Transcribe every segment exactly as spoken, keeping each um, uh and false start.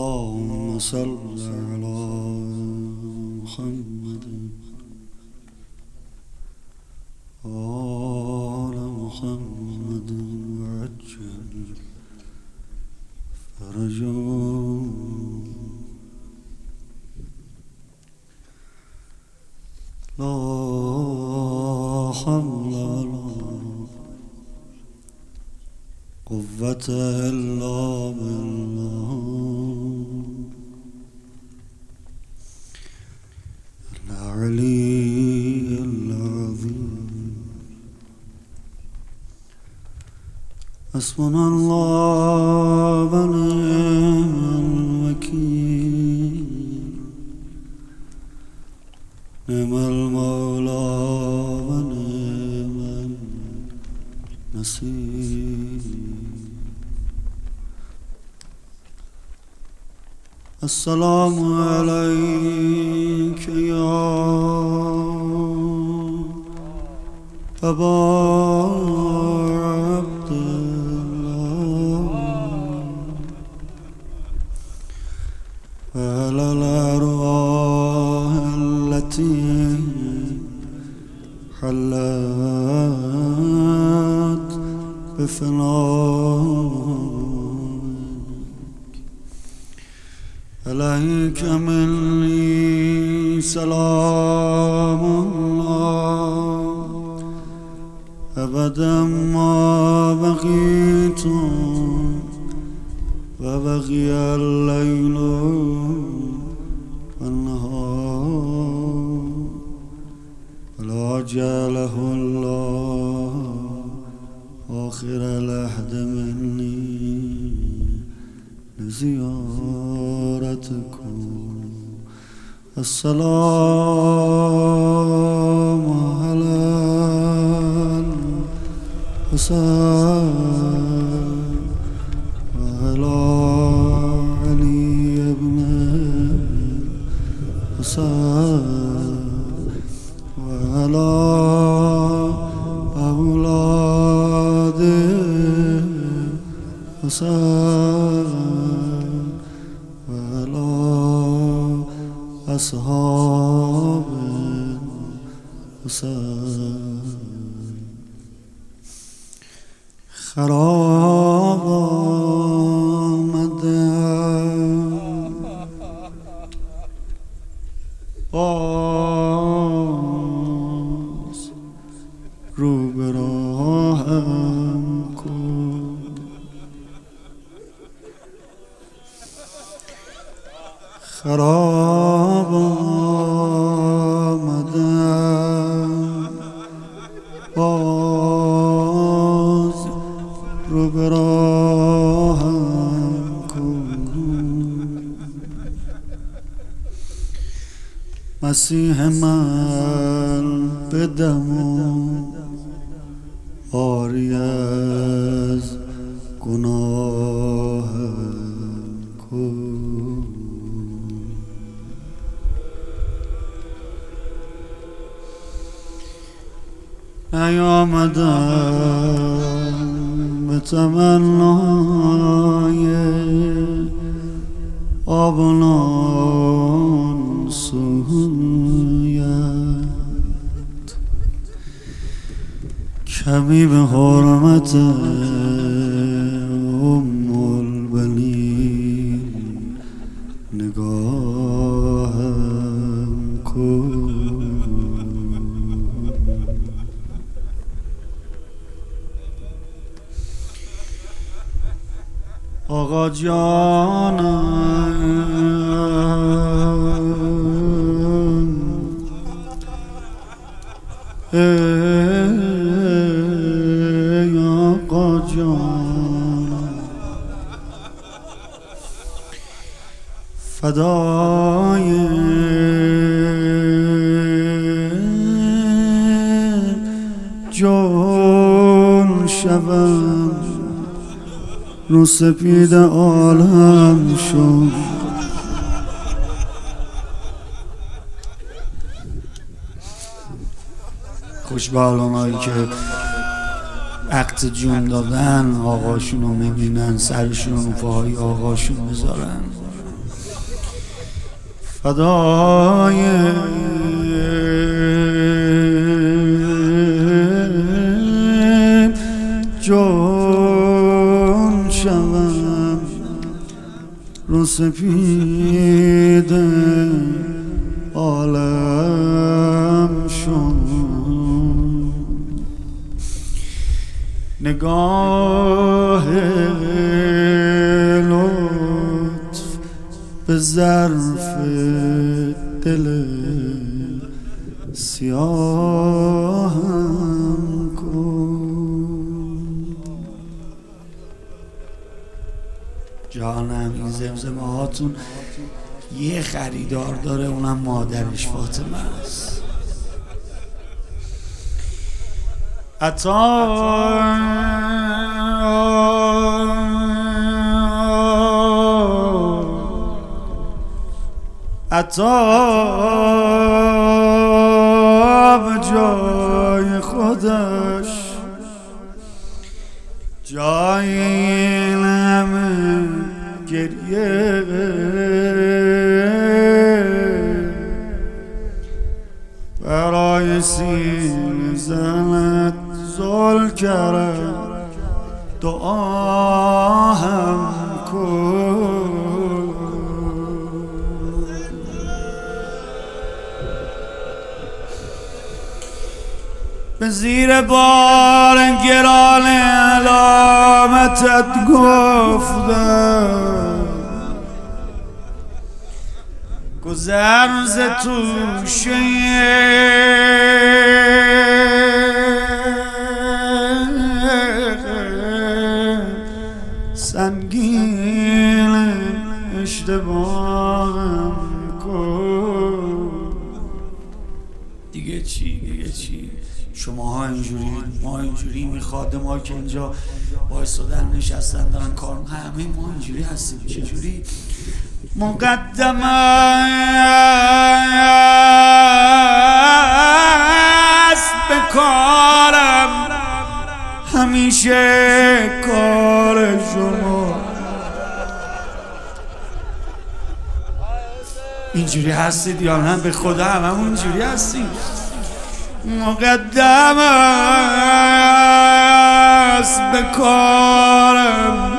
اللهم صل على محمد آل محمد وعجل فرجهم لا حول ولا قوة إلا بالله العلي العظيم. حسبنا الله ونعم الوكيل، نعم المولى ونعم النصير. السلام عليك يا أبا عبد الله وعلى الأرواح التي حلت بفنائك. عليك مني سلام الله أبدا ما بقيت وبقي الليل والنهار، ولا جعله الله آخر العهد مني لزيارتكم. السلام على الحسين وعلى علي بن الحسين وعلى أولاد الحسين وعلى أصحاب الحسين. خراب آمده باز رو به راهم کن. خراب آمده باز رو به راهم کن. مسیح من به دم و عاری از گناهم کن. نیامدم به تمنای آبنان سویت، کمی به حرمت ام البنین نگاهم کن. آقا جانم ای آقا جانم، فدای جان شوم، رو سپید عالم شد. خوشبالانایی که وقت جون دادن آقاشون رو میبینن سرشون رو پاهای آقاشون بذارن فدای جون شوم رو سپید عالم شد نگاه لطف به ظرف دل سیاهم کن جانم. این زمزمه هاتون یه خریدار داره، اونم مادرش فاطمه است. عطا عطا به جای خودش جای این همه گریه برای سینه زند زل کرد دعا هم کن به زیر بار گران علامتت گفتم گذر ز توشه سنگین اشتباهم کن. دیگه چی دیگه چی شماها اینجوری ما اینجوری میخواد ما که اینجا وایسادن نشستن دارن کار همه ما اینجوری هستیم. چجوری مقدم است به کارم همیشه کار شما اینجوری هستید یا نه؟ به خدا هممون اینجوری هستیم. مقدم است به کارم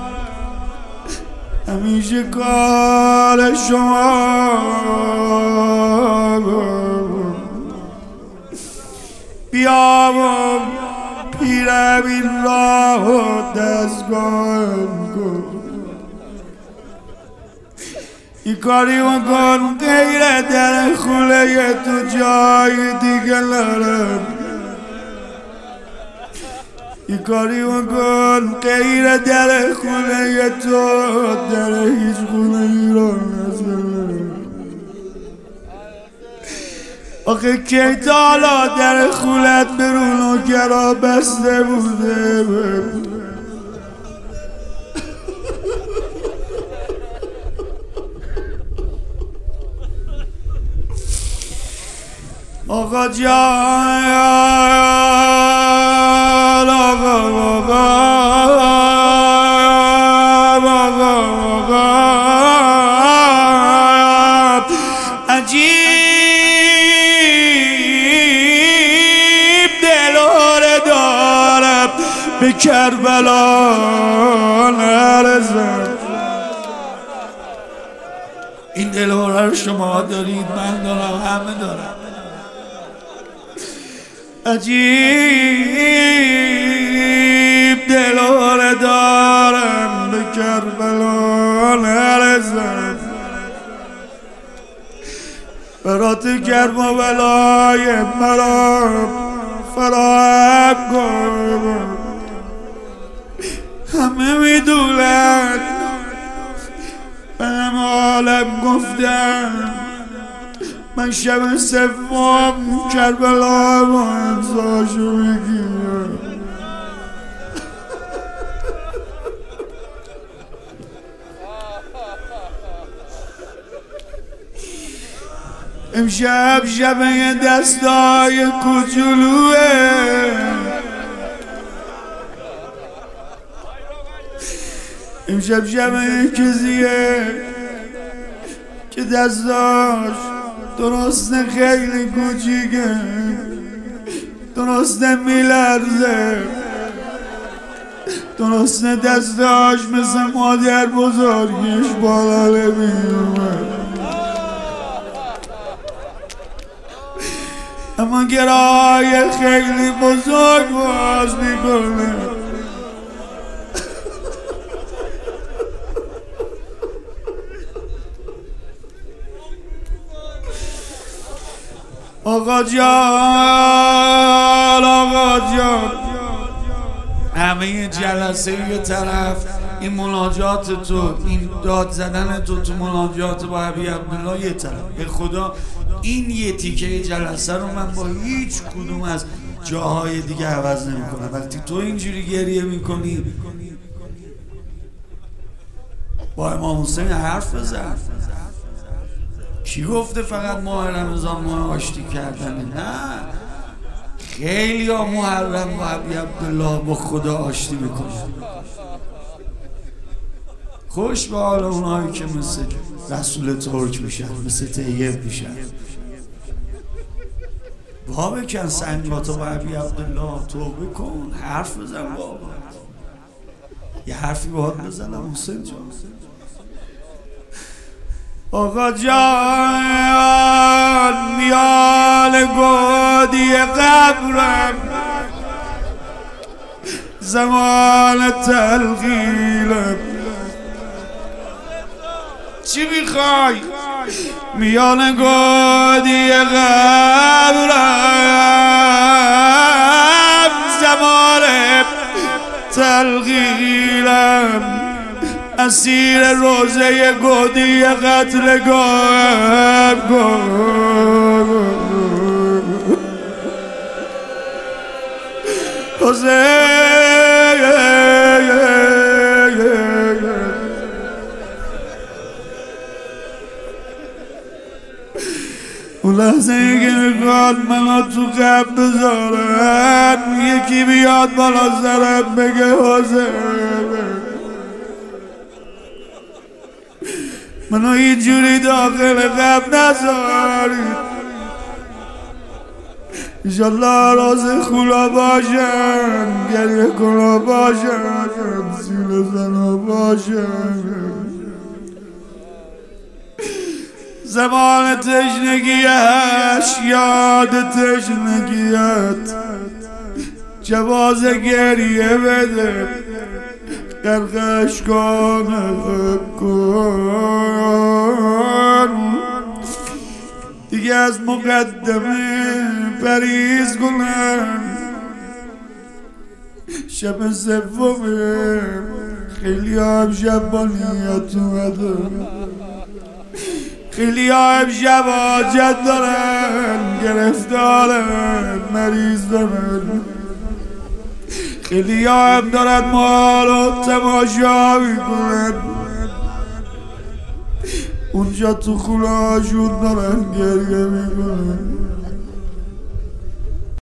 همیشه کار شما بیام پیرم این راه و دستگاهم کن این کاری مکن غیر در خونه تو جای دیگه نرم این کاری مکن غیر در خونه تو در هیچ خونه ای را نزنم آخه کی تا حالا در خونت برون و کرا بسته بوده آقا جان آقا آقا آقا آقا عجیب دلاره دارم به کربلا نرسم. این دلاره رو شما دارید، من دارم، همه دارم. عجیب دلاره دارم به کربلا نرسم برات کربلای مرا فراهم کن. همه میدونن به هم عالم گفتم من شب سوم کربلا با امضاشو بگیرم. امشب شب دستای کوچولوه امشب شب کسیه که دستاش درسته خیلی کوچیکه، درسته میلرزه، درسته دستاش مثل مادر بزرگش بالا نمیومه، اما گرای خیلی بزرگ باز میکنه. آقا جان آقا جان، همه جلسه یه طرف، این مناجات تو، این داد زدن تو تو مناجات با حبیب عبدالله یه طرف. به خدا این یه تیکه جلسه رو من با هیچ کدوم از جاهای دیگه عوض نمی کنم. وقتی تو اینجوری گریه میکنی با امام حسین حرف بزن. کی گفته فقط ماه رمضان ماه آشتی کردنه؟ نه، خیلی ها محرم با حبیب عبدالله با خدا آشتی میکنه. خوش به حال اونایی که مثل رسول ترک میشن، مثل طیب میشن. با بکن سنگاتو با حبیب عبدالله، توبه کن، حرف بزن بابا. یه حرفی باید بزنم حسین جان. آقا جان میال گودی قبرم، زمان تلقیلم، چی میخوای؟ میال گودی قبرم، زمان تلقیلم، اسیر روزه گودی قتل گام اون لحظه ای که میخواد منو تو قبر بذارن، یکی بیاد بالا سرم بگه حسین منو اینجوری داخل قبر نذارید، انشالله راز خولا باشن، گریه کلا باشن، سیل زنا باشن. زمان تشنگیش یاد تشنگیت، جواز گریه بده قرقش کن کن، دیگه از مقدمه پریز کنن. شب سومه خیلی هم شب با نیت اومدن، خیلی هم شب حاجت دارن، گرفتارن، مریض دارن، خیلی هم دارن ما رو تماشا میکنن، اونجا تو خونهاشون دارن گریه میکنن.